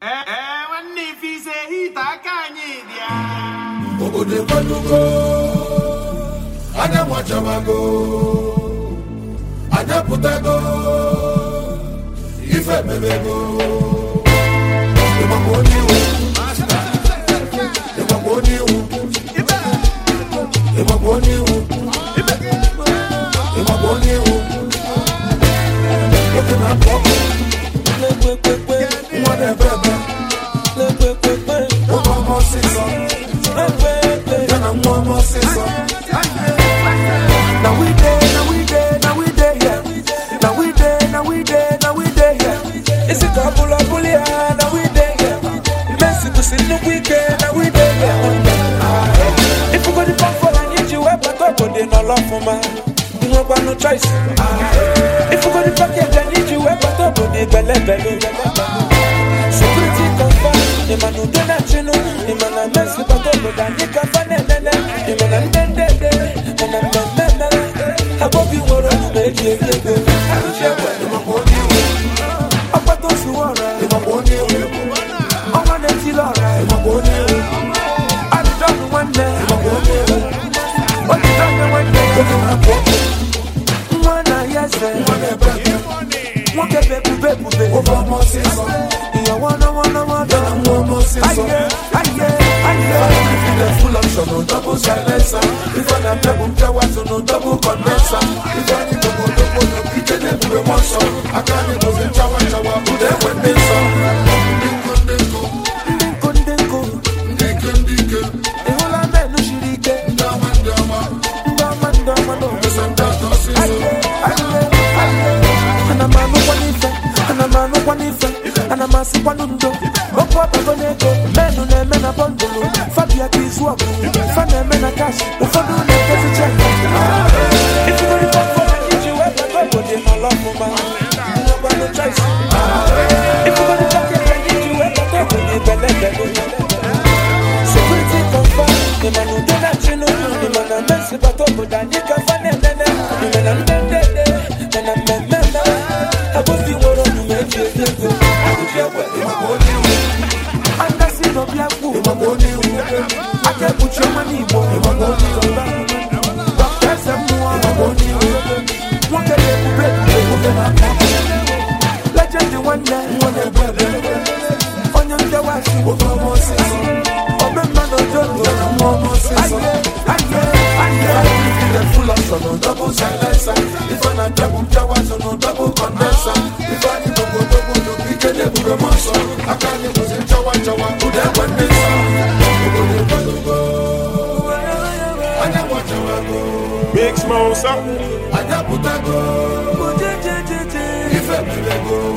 When if he say he takanyidia. Obodo kwanugo, anya mwachamago, anya putago, ife mebego. Imakoniu, imakoniu, imakoniu, imakoniu. Looking at Papa, whatever. Now we there, yeah. Now we there, yeah. It's a couple of bullies, now we there, yeah. Mexico in the weekend, now we there, yeah. If you got the phone for I need you, I put up, but they no love for man. You don't got no choice. If you got the package, I need you, I put up, but they belly. Security confirm, the man who did not know, the man I mess with, but I need to find it, the man I'm dead, and I'm I hope you were on the make it go. I don't share what you want to do. I put those who are right. I want to see Laura. I don't one day. What you done one day? One yes, one baby. Over more season. You wanna. Full option, no double silencer. If I am double, no double condenser. If I need to go, kitchen every one song. I can't go in shower, put them when they song. Dinko. The whole of men, no shirike. Dama. And I'm a Sipanundo. Papa Bonego, men who name and a bundle. Fabia Kiswap, Fana Menakash, the Fadu Nakasi check. If you don't want for it, you have a couple in my love for man. You know what no choice. If you got the package, I need you have a couple in the security confirm, the man who did not know, the man I mess with, but I need to find it. The man I'm dead, and I'm I both you want to make it go. No black woman, I can't put your money more. Doctors and more. What can you break? Legend the one day, on your Jawashi, full of sun, double silencer. If I'm not double Jawas, no double condenser. If I need to go double, you can never muscle. I can't use it, Jawa. Big Smoke, something. I got put a go. If I